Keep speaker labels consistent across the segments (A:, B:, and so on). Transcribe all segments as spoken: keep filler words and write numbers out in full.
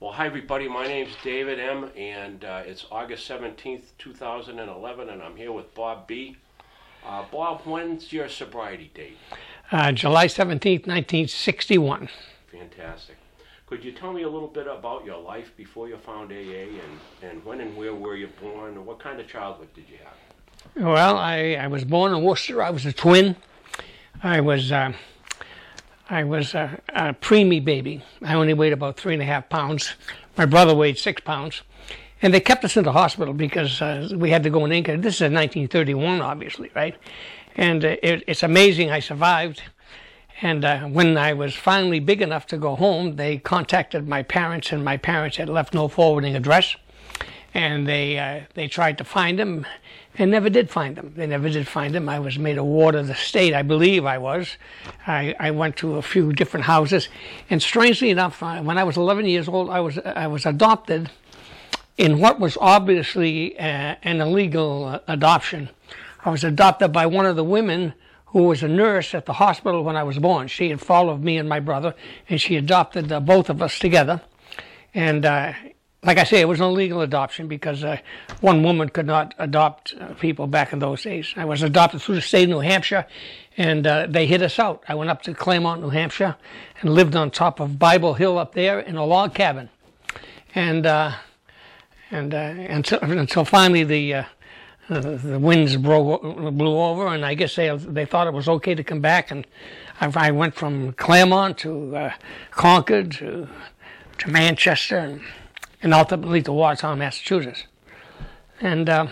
A: Well, hi everybody. My name's David M. and uh, it's August seventeenth, two thousand eleven, and I'm here with Bob B. Uh, Bob, when's your sobriety date?
B: Uh, July seventeenth, nineteen sixty-one.
A: Fantastic. Could you tell me a little bit about your life before you found A A, and, and when and where were you born, and what kind of childhood did you have?
B: Well, I, I was born in Worcester. I was a twin. I was uh, I was a, a preemie baby. I only weighed about three and a half pounds. My brother weighed six pounds. And they kept us in the hospital because uh, we had to go in Inca. This is in nineteen thirty-one, obviously, right? And uh, it, it's amazing I survived. And uh, when I was finally big enough to go home, they contacted my parents, and my parents had left no forwarding address. And they uh, they tried to find him and never did find him. They never did find him. I was made a ward of the state, I believe I was. I, I went to a few different houses. And strangely enough, uh, when I was eleven years old, I was I was adopted in what was obviously uh, an illegal uh, adoption. I was adopted by one of the women who was a nurse at the hospital when I was born. She had followed me and my brother, and she adopted uh, both of us together. And uh, like I say, it was an illegal adoption because uh, one woman could not adopt uh, people back in those days. I was adopted through the state of New Hampshire, and uh, they hid us out. I went up to Claremont, New Hampshire, and lived on top of Bible Hill up there in a log cabin. And uh, and uh, until, until finally the uh, the, the winds broke, blew over, and I guess they they thought it was okay to come back. And I, I went from Claremont to uh, Concord to to Manchester, and, and ultimately to Watertown, Massachusetts. And uh,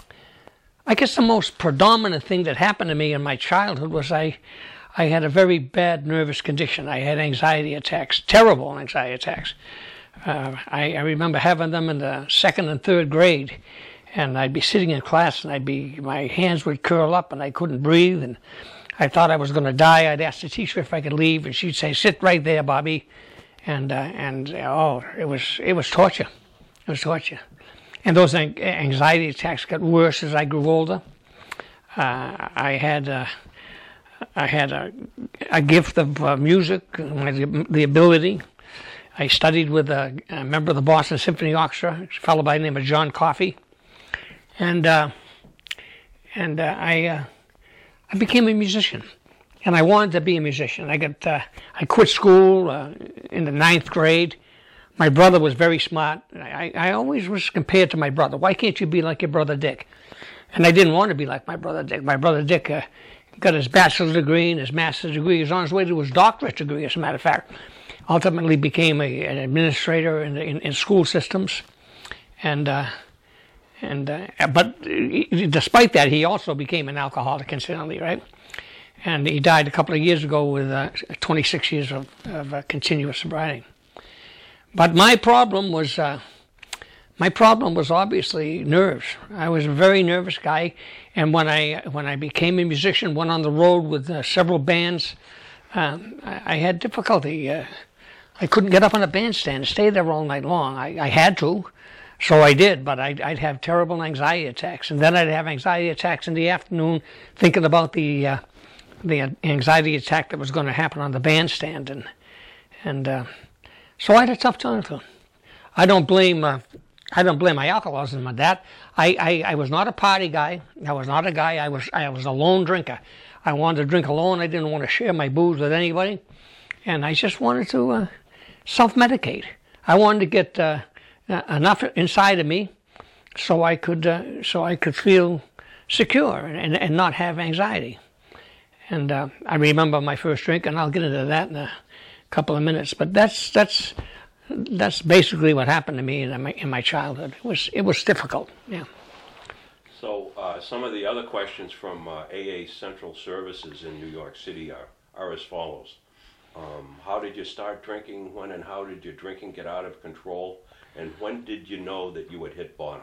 B: I guess the most predominant thing that happened to me in my childhood was I I had a very bad nervous condition. I had anxiety attacks, terrible anxiety attacks. Uh, I, I remember having them in the second and third grade, and I'd be sitting in class, and I'd be my hands would curl up, and I couldn't breathe, and I thought I was going to die. I'd ask the teacher if I could leave, and she'd say, "Sit right there, Bobby," and uh, and oh, it was it was torture. It was torture, and those anxiety attacks got worse as I grew older. Uh, I had uh, I had a, a gift of uh, music, the ability. I studied with a, a member of the Boston Symphony Orchestra, a fellow by the name of John Coffey, and uh, and uh, I uh, I became a musician, and I wanted to be a musician. I got uh, I quit school uh, in the ninth grade. My brother was very smart. I, I always was compared to my brother. Why can't you be like your brother Dick? And I didn't want to be like my brother Dick. My brother Dick uh, got his bachelor's degree and his master's degree. He was on his way to his doctorate degree, as a matter of fact. Ultimately became a, an administrator in, in, in school systems, and uh, and uh, but despite that, he also became an alcoholic, incidentally, right? And he died a couple of years ago with uh, twenty-six years of, of uh, continuous sobriety. But my problem was uh, my problem was obviously nerves. I was a very nervous guy, and when I when I became a musician, went on the road with uh, several bands, um, I, I had difficulty. Uh, I couldn't get up on a bandstand and stay there all night long. I, I had to, so I did, but I'd, I'd have terrible anxiety attacks. And then I'd have anxiety attacks in the afternoon thinking about the uh, the anxiety attack that was going to happen on the bandstand. And and uh, so I had a tough time with it. I don't blame uh, I don't blame my alcoholism on that. I, I, I was not a party guy. I was not a guy. I was I was a lone drinker. I wanted to drink alone. I didn't want to share my booze with anybody. And I just wanted to uh, self-medicate. I wanted to get uh, enough inside of me so I could uh, so I could feel secure and, and not have anxiety. And uh, I remember my first drink, and I'll get into that in a couple of minutes. But that's that's that's basically what happened to me in my in my childhood. It was it was difficult. Yeah.
A: So uh, some of the other questions from uh, A A Central Services in New York City are are as follows. Um, how did you start drinking? When and how did your drinking get out of control? And when did you know that you had hit bottom?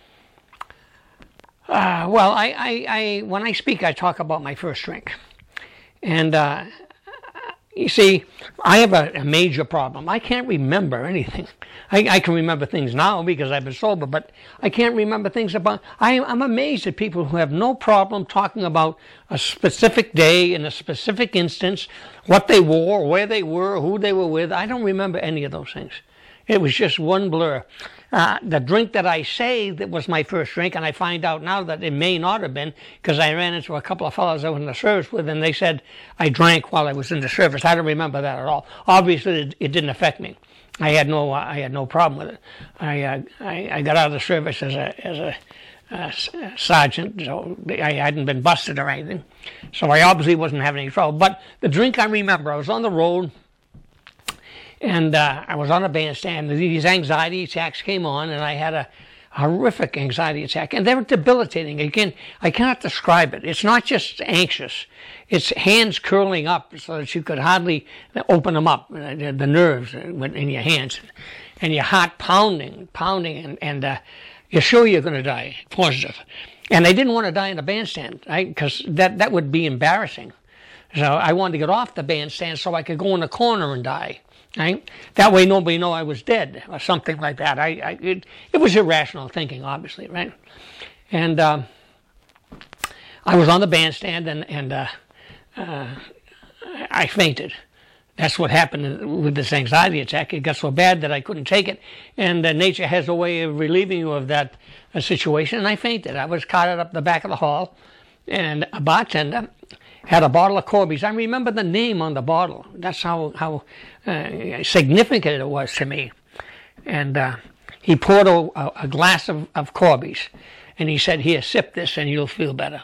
B: Uh, well, I, I, I, when I speak, I talk about my first drink. And uh, you see, I have a, a major problem. I can't remember anything. I, I can remember things now because I've been sober, but I can't remember things about... I, I'm amazed at people who have no problem talking about a specific day in a specific instance, what they wore, where they were, who they were with. I don't remember any of those things. It was just one blur. Uh, the drink that I say that was my first drink, and I find out now that it may not have been, because I ran into a couple of fellows I was in the service with, and they said I drank while I was in the service. I don't remember that at all. Obviously, it, it didn't affect me. I had no, uh, I had no problem with it. I, uh, I, I got out of the service as a, as a uh, sergeant, so I hadn't been busted or anything. So I obviously wasn't having any trouble. But the drink I remember, I was on the road. And uh, I was on a bandstand. These anxiety attacks came on, and I had a horrific anxiety attack. And they were debilitating. Again, I cannot describe it. It's not just anxious. It's hands curling up so that you could hardly open them up, the nerves in your hands. And your heart pounding, pounding, and, and uh, you're sure you're going to die, positive. And I didn't want to die in the bandstand, right? Because that, that would be embarrassing. So I wanted to get off the bandstand so I could go in the corner and die. Right? That way nobody know I was dead or something like that. I, I it, it was irrational thinking, obviously, right? And uh, I was on the bandstand and, and uh, uh, I fainted. That's what happened with this anxiety attack. It got so bad that I couldn't take it. And uh, nature has a way of relieving you of that uh, situation. And I fainted. I was carted up the back of the hall, and a bartender had a bottle of Corby's. I remember the name on the bottle. That's how how uh, significant it was to me. And uh, he poured a, a glass of, of Corby's, and he said, "Here, sip this, and you'll feel better."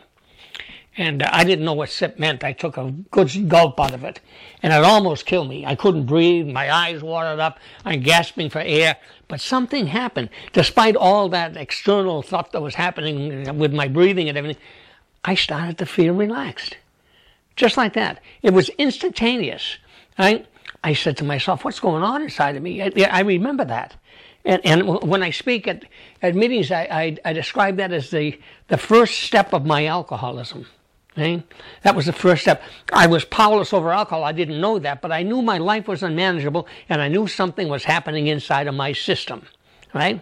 B: And uh, I didn't know what sip meant. I took a good gulp out of it, and it almost killed me. I couldn't breathe. My eyes watered up. I'm gasping for air. But something happened. Despite all that external stuff that was happening with my breathing and everything, I started to feel relaxed. Just like that. It was instantaneous. Right? I said to myself, what's going on inside of me? I, I remember that. And, and when I speak at, at meetings, I, I, I describe that as the, the first step of my alcoholism. Right? That was the first step. I was powerless over alcohol. I didn't know that, but I knew my life was unmanageable, and I knew something was happening inside of my system. Right?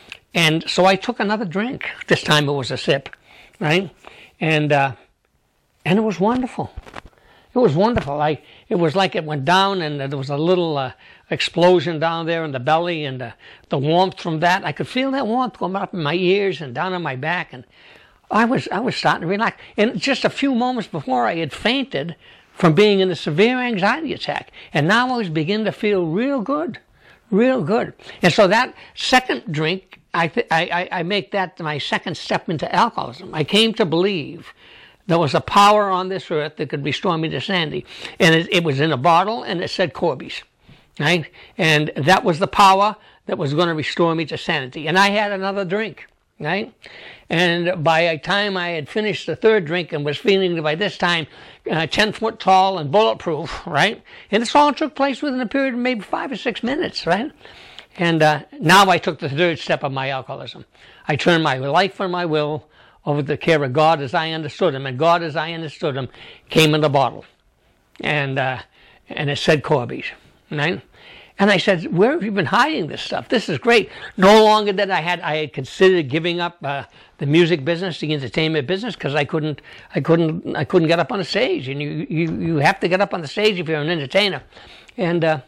B: And so I took another drink. This time it was a sip. Right? And... Uh, And it was wonderful. It was wonderful. I, it was like it went down, and there was a little uh, explosion down there in the belly, and uh, the warmth from that. I could feel that warmth going up in my ears and down on my back, and I was I was starting to relax. And just a few moments before, I had fainted from being in a severe anxiety attack, and now I was beginning to feel real good, real good. And so that second drink, I th- I, I make that my second step into alcoholism. I came to believe there was a power on this earth that could restore me to sanity. And it, it was in a bottle, and it said Corby's. Right? And that was the power that was going to restore me to sanity. And I had another drink. Right? And by the time I had finished the third drink and was feeling, by this time, uh, ten foot tall and bulletproof, right? And this all took place within a period of maybe five or six minutes, right? And uh, now I took the third step of my alcoholism. I turned my life and my will over the care of God as I understood him, and God as I understood him came in the bottle, and uh, and it said Corby's, right? And I said, where have you been hiding this stuff? This is great. No longer that I had I had considered giving up uh, the music business, the entertainment business, because I couldn't I couldn't I couldn't get up on the stage, and you you you have to get up on the stage if you're an entertainer. And uh,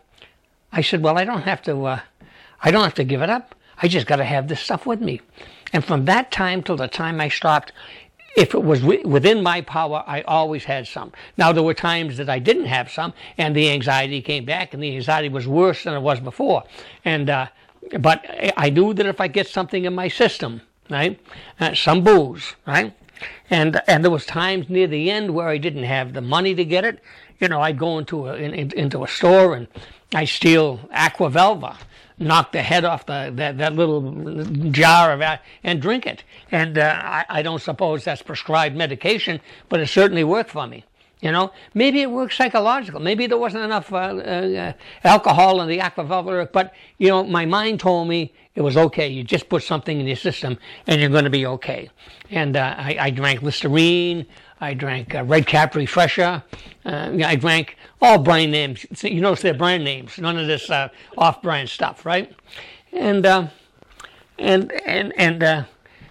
B: I said, well, I don't have to uh, I don't have to give it up. I just got to have this stuff with me. And from that time till the time I stopped, if it was within my power, I always had some. Now, there were times that I didn't have some, and the anxiety came back, and the anxiety was worse than it was before. And uh, but I knew that if I get something in my system, right, uh, some booze, right, and and there was times near the end where I didn't have the money to get it. You know, I'd go into a in, into a store and I steal Aqua Velva, knock the head off the that, that little jar of that and drink it. And uh, I, I don't suppose that's prescribed medication, but it certainly worked for me. You know, maybe it worked psychological. Maybe there wasn't enough uh, uh, alcohol in the Aqua Velva, but you know, my mind told me it was okay. You just put something in your system, and you're going to be okay. And uh, I, I drank Listerine. I drank uh, Red Cap Refresher. Uh, I drank all brand names. You notice they're brand names. None of this uh, off-brand stuff, right? And uh, and and and uh,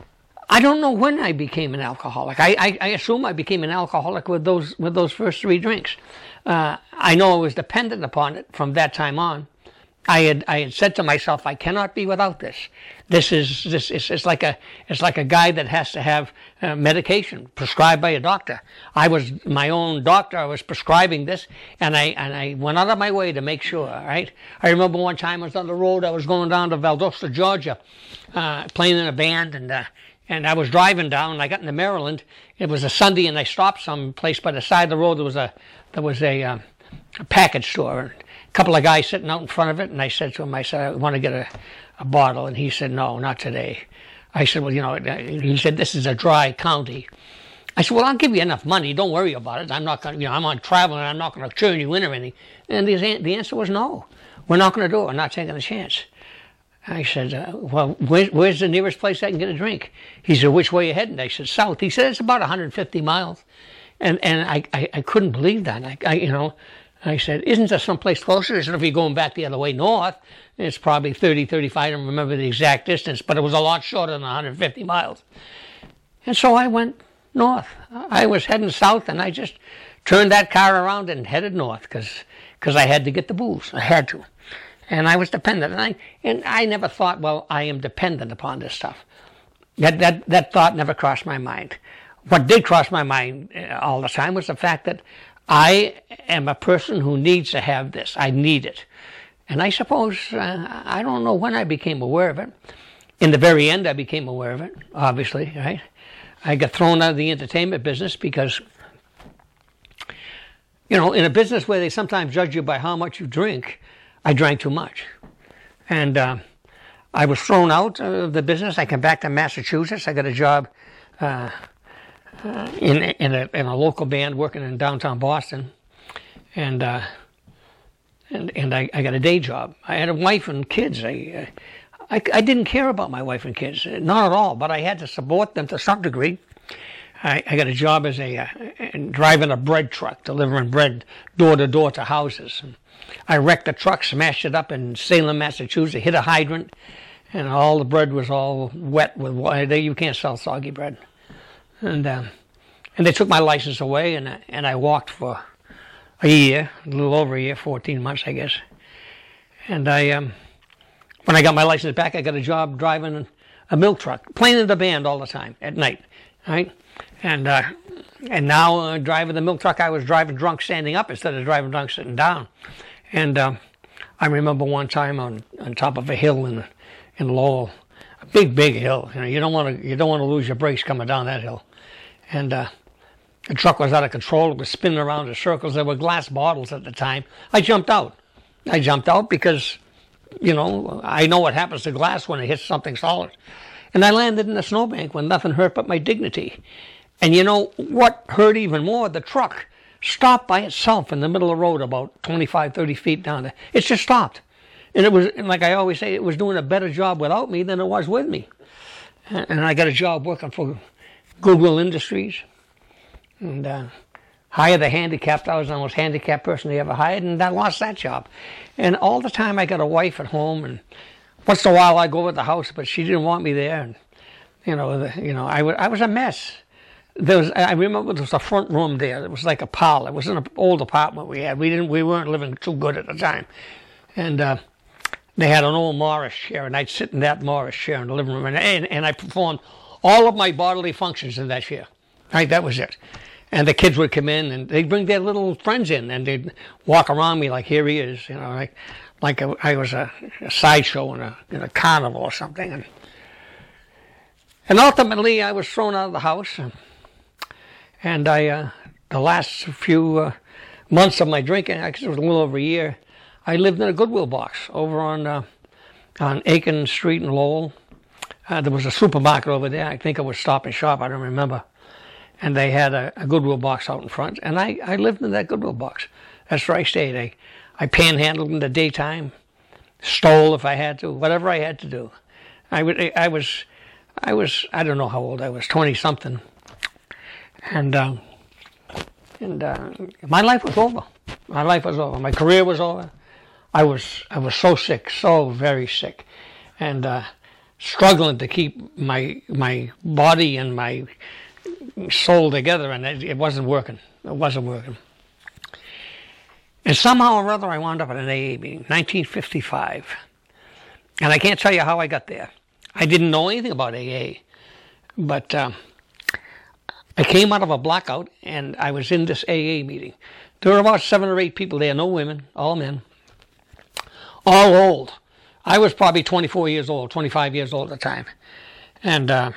B: I don't know when I became an alcoholic. I, I, I assume I became an alcoholic with those with those first three drinks. Uh, I know I was dependent upon it from that time on, I had I had said to myself, I cannot be without this. This is this is it's like a it's like a guy that has to have uh, medication prescribed by a doctor. I was my own doctor. I was prescribing this, and I and I went out of my way to make sure. Right. I remember one time I was on the road. I was going down to Valdosta, Georgia, uh, playing in a band, and uh, and I was driving down. And I got into Maryland. It was a Sunday, and I stopped someplace by the side of the road. There was a there was a, uh, a package store. A couple of guys sitting out in front of it, and I said to him, I said, I want to get a, a bottle, and he said, no, not today. I said, well, you know, he said, this is a dry county. I said, well, I'll give you enough money. Don't worry about it. I'm not going to, you know, I'm on travel, and I'm not going to churn you in or anything. And the, the answer was no. We're not going to do it. We're not taking a chance. I said, uh, well, where, where's the nearest place I can get a drink? He said, which way are you heading? I said, south. He said, it's about one hundred fifty miles. And and I, I, I couldn't believe that. I, I you know, I said, isn't there someplace closer? He said, if you're going back the other way north, it's probably thirty, thirty-five, I don't remember the exact distance, but it was a lot shorter than one hundred fifty miles. And so I went north. I was heading south, and I just turned that car around and headed north because because I had to get the booze. I had to. And I was dependent. And I, and I never thought, well, I am dependent upon this stuff. That, that, that thought never crossed my mind. What did cross my mind all the time was the fact that I am a person who needs to have this. I need it. And I suppose, uh, I don't know when I became aware of it. In the very end, I became aware of it, obviously, right? I got thrown out of the entertainment business because, you know, in a business where they sometimes judge you by how much you drink, I drank too much. And uh, I was thrown out of the business. I came back to Massachusetts. I got a job uh, uh, in, in, a, in a local band working in downtown Boston. And uh, and, and I, I got a day job. I had a wife and kids. I, I, I didn't care about my wife and kids, not at all, but I had to support them to some degree. I, I got a job as a uh, driving a bread truck, delivering bread door to door to houses. I wrecked the truck, smashed it up in Salem, Massachusetts, hit a hydrant, and all the bread was all wet with water. You can't sell soggy bread. And uh, and they took my license away, and I, and I walked for a year, a little over a year, fourteen months, I guess. And I, um, when I got my license back, I got a job driving a milk truck, playing in the band all the time at night, right? And uh, and now uh, driving the milk truck, I was driving drunk standing up instead of driving drunk sitting down. And uh, I remember one time on, on top of a hill in in Lowell, a big big hill. You know, you don't want to you don't want to lose your brakes coming down that hill. And uh, the truck was out of control. It was spinning around in circles. There were glass bottles at the time. I jumped out. I jumped out because, you know, I know what happens to glass when it hits something solid. And I landed in a snowbank when nothing hurt but my dignity. And you know what hurt even more? The truck stopped by itself in the middle of the road about twenty-five, thirty feet down there. It just stopped. And it was, like I always say, it was doing a better job without me than it was with me. And I got a job working for Goodwill Industries. And uh, hired the handicapped. I was the most handicapped person they ever hired, and I lost that job. And all the time I got a wife at home, and once in a while I go to the house, but she didn't want me there. And, you know, the, you know, I, w- I was a mess. There was, I remember there was a front room there. It was like a parlor. It was an old apartment we had. We didn't, we weren't living too good at the time. And uh, they had an old Morris chair, and I'd sit in that Morris chair in the living room, and, and, and I performed all of my bodily functions in that chair. Right, that was it. And the kids would come in, and they'd bring their little friends in, and they'd walk around me like, here he is, you know, like like a, I was a, a sideshow in a, in a carnival or something. And, and ultimately, I was thrown out of the house, and, and I, uh, the last few uh, months of my drinking, I guess it was a little over a year, I lived in a Goodwill box over on uh, on Aiken Street in Lowell. Uh, there was a supermarket over there. I think it was Stop and Shop. I don't remember. And they had a, a Goodwill box out in front. And I, I lived in that Goodwill box. That's where I stayed. I, I panhandled in the daytime, stole if I had to, whatever I had to do. I, would, I was, I was, I don't know how old I was, twenty-something. And, uh, and uh, my life was over. My life was over. My career was over. I was, I was so sick, so very sick. And uh, struggling to keep my, my body and my soul together, and it, it wasn't working. It wasn't working. And somehow or other I wound up at an A A meeting, nineteen fifty-five. And I can't tell you how I got there. I didn't know anything about A A. But uh, I came out of a blackout and I was in this A A meeting. There were about seven or eight people there, no women, all men, all old. I was probably twenty-four years old, twenty-five years old at the time. And, uh,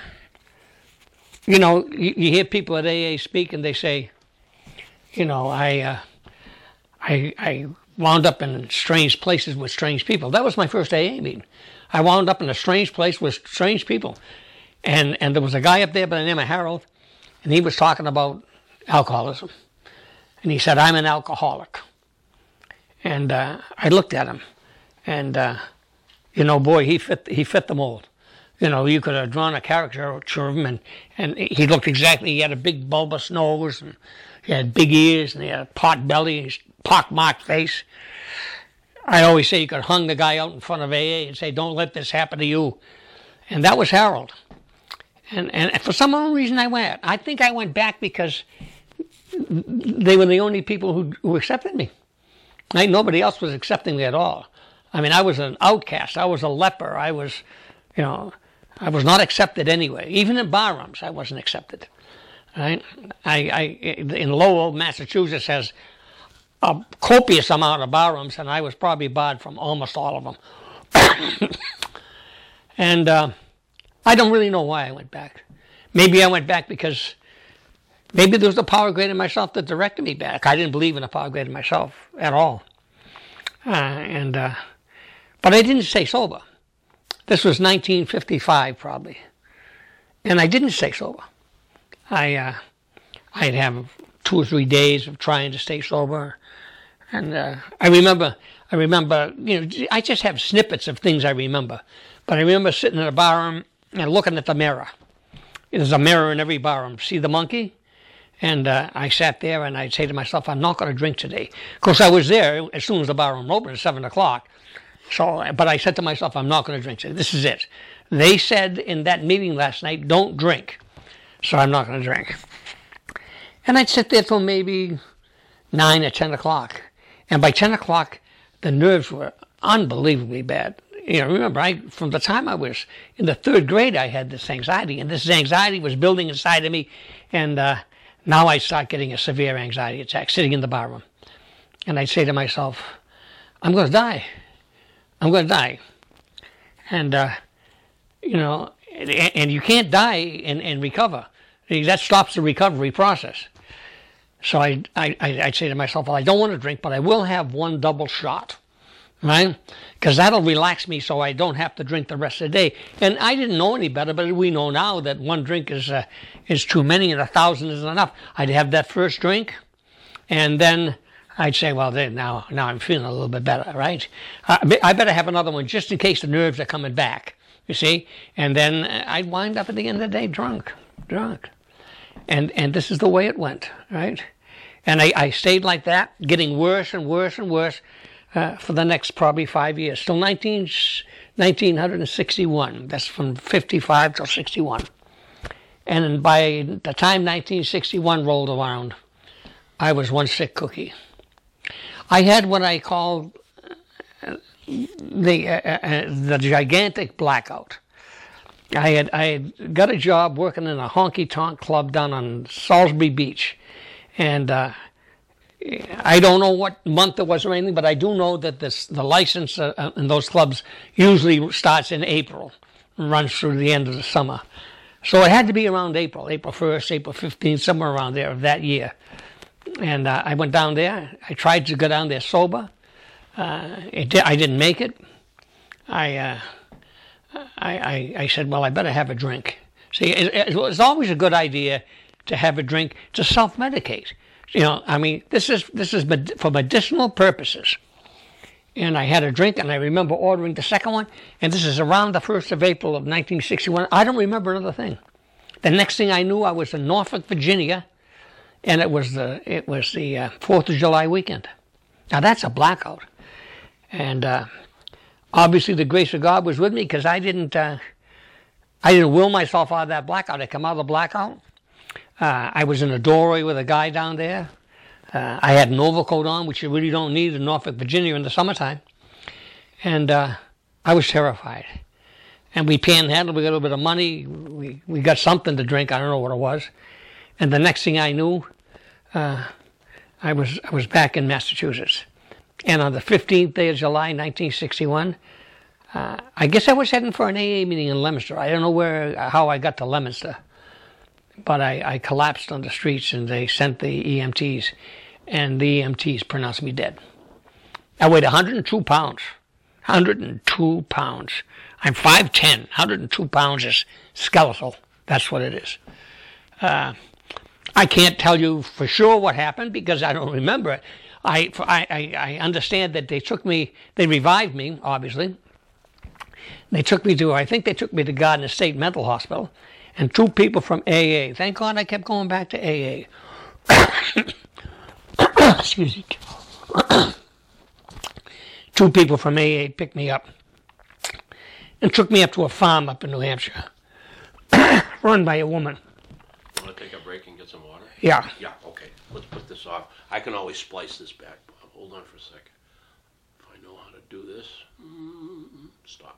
B: you know, you, you hear people at A A speak and they say, you know, I, uh, I, I wound up in strange places with strange people. That was my first A A meeting. I wound up in a strange place with strange people. And, and there was a guy up there by the name of Harold, and he was talking about alcoholism. And he said, I'm an alcoholic. And uh, I looked at him, and, uh, you know, boy, he fit he fit the mold. You know, you could have drawn a caricature of him, and, and he looked exactly, he had a big bulbous nose, and he had big ears, and he had a pot belly, pock-marked face. I always say you could hung the guy out in front of A A and say, don't let this happen to you. And that was Harold. And, and for some unknown reason I went. I think I went back because they were the only people who, who accepted me. Right? Nobody else was accepting me at all. I mean, I was an outcast. I was a leper. I was, you know, I was not accepted anyway. Even in barrooms, I wasn't accepted. Right? I, I, in Lowell, Massachusetts, has a copious amount of barrooms, and I was probably barred from almost all of them. And uh, I don't really know why I went back. Maybe I went back because maybe there was a power greater than myself that directed me back. I didn't believe in a power greater than myself at all. Uh, and uh, but I didn't stay sober. This was nineteen fifty-five probably, and I didn't stay sober. I uh, I'd have two or three days of trying to stay sober, and uh, I remember I remember you know I just have snippets of things I remember, but I remember sitting in a barroom and looking at the mirror. There's a mirror in every barroom. See the monkey? And uh, I sat there and I'd say to myself, I'm not going to drink today. Of course, I was there as soon as the barroom opened at seven o'clock. So, but I said to myself, I'm not going to drink today. This is it. They said in that meeting last night, don't drink. So I'm not going to drink. And I'd sit there till maybe nine or ten o'clock. And by ten o'clock, the nerves were unbelievably bad. You know, remember, I from the time I was in the third grade, I had this anxiety. And this anxiety was building inside of me. And uh, now I start getting a severe anxiety attack sitting in the barroom. And I'd say to myself, I'm going to die. I'm going to die. And, uh, you know, and, and you can't die and, and recover. That stops the recovery process. So I, I, I'd say to myself, well, I don't want to drink, but I will have one double shot. Right? Because that'll relax me so I don't have to drink the rest of the day. And I didn't know any better, but we know now that one drink is uh, is too many and a thousand isn't enough. I'd have that first drink, and then I'd say, well, then now now I'm feeling a little bit better, right? Uh, I better have another one just in case the nerves are coming back, you see? And then I'd wind up at the end of the day drunk, drunk. And, and this is the way it went, right? And I, I stayed like that, getting worse and worse and worse. Uh, for the next probably five years, till nineteen, nineteen sixty-one. That's from fifty-five till sixty-one. And by the time nineteen sixty-one rolled around, I was one sick cookie. I had what I call the uh, uh, the gigantic blackout. I had I had got a job working in a honky-tonk club down on Salisbury Beach, and uh, I don't know what month it was or anything, but I do know that this the license uh, in those clubs usually starts in April and runs through the end of the summer. So it had to be around April, April first, April fifteenth, somewhere around there of that year. And uh, I went down there. I tried to go down there sober. Uh, it di- I didn't make it. I, uh, I, I, I said, well, I better have a drink. See, it, it was always a good idea to have a drink to self-medicate. You know, I mean, this is this is med- for medicinal purposes. And I had a drink, and I remember ordering the second one, and this is around the first of April of nineteen sixty-one. I don't remember another thing. The next thing I knew, I was in Norfolk, Virginia, and it was the it was the uh, fourth of July weekend. Now, that's a blackout. And uh, obviously the grace of God was with me, because I didn't uh, I didn't will myself out of that blackout. I come out of the blackout. Uh, I was in a doorway with a guy down there. Uh, I had an overcoat on, which you really don't need in Norfolk, Virginia in the summertime. And uh, I was terrified. And we panhandled, we got a little bit of money, we, we got something to drink, I don't know what it was. And the next thing I knew, uh, I was I was back in Massachusetts. And on the fifteenth day of July, nineteen sixty-one, uh, I guess I was heading for an A A meeting in Leominster. I don't know where, how I got to Leominster, but I, I collapsed on the streets and they sent the E M Ts, and the E M Ts pronounced me dead. I weighed one hundred two pounds. one hundred two pounds. I'm five ten. one hundred two pounds is skeletal. That's what it is. Uh, I can't tell you for sure what happened because I don't remember it. I, I, I understand that they took me, they revived me, obviously. They took me to, I think they took me to Gardner State Mental Hospital, and two people from A A. Thank God I kept going back to A A. Excuse me. Two people from A A picked me up and took me up to a farm up in New Hampshire, run by a woman.
A: Want to take a break and get some water?
B: Yeah.
A: Yeah, okay. Let's put this off. I can always splice this back. Hold on for a second. If I know how to do this. Mm, stop.